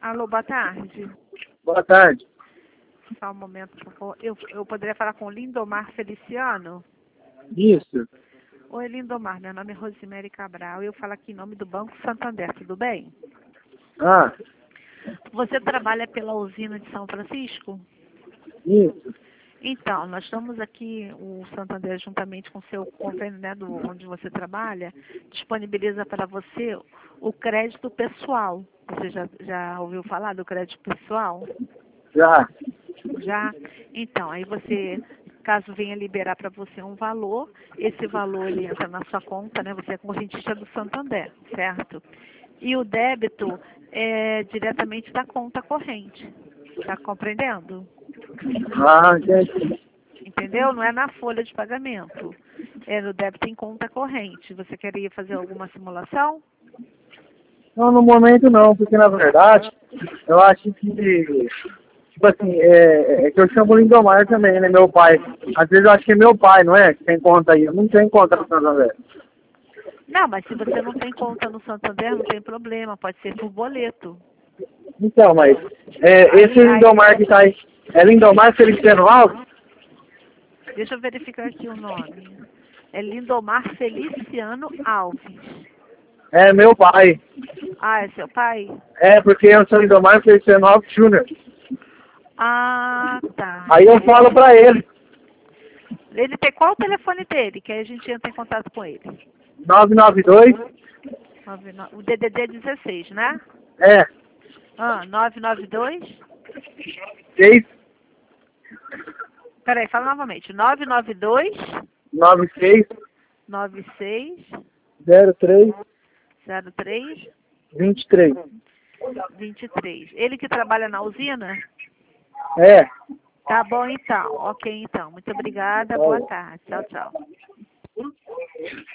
Alô, boa tarde. Boa tarde. Só um momento, por favor. Eu poderia falar com o Lindomar Feliciano? Isso. Oi, Lindomar, meu nome é Rosemary Cabral e eu falo aqui em nome do Banco Santander, tudo bem? Ah, Você trabalha pela usina de São Francisco? isso. Então, nós estamos aqui, o Santander, juntamente com o seu convênio, né, onde você trabalha, disponibiliza para você o crédito pessoal. Você já ouviu falar do crédito pessoal? Já. Já? Então, aí você, caso venha liberar para você um valor, esse valor ele entra na sua conta, né? Você é correntista do Santander, certo? E o débito é diretamente da conta corrente. Está compreendendo? Ah, entendi. Entendeu? Não é na folha de pagamento. É no débito em conta corrente. Você queria fazer alguma simulação? Não, no momento não, porque na verdade, eu acho que, tipo assim, é que eu chamo Lindomar também, né, meu pai. Às vezes eu acho que é meu pai, não é? Que tem conta aí. Eu não tenho conta no Santander. Não, mas se você não tem conta no Santander, não tem problema. Pode ser por boleto. Então, mas, esse Lindomar que tá aí, é Lindomar Feliciano Alves? Deixa eu verificar aqui o nome. É Lindomar Feliciano Alves. É meu pai. Ah, é seu pai? É, porque eu sou Lindomar Feliciano Alves Júnior. Ah, tá. Aí eu falo pra ele, Ele tem qual o telefone dele? Que aí a gente entra em contato com ele. 992, O DDD 16, né? é, 992. 6, Peraí, fala novamente. 992 96, 96 03, 03 23. 23. Ele que trabalha na usina? É. Tá bom então. Ok então. Muito obrigada. Boa tarde. Tchau, tchau.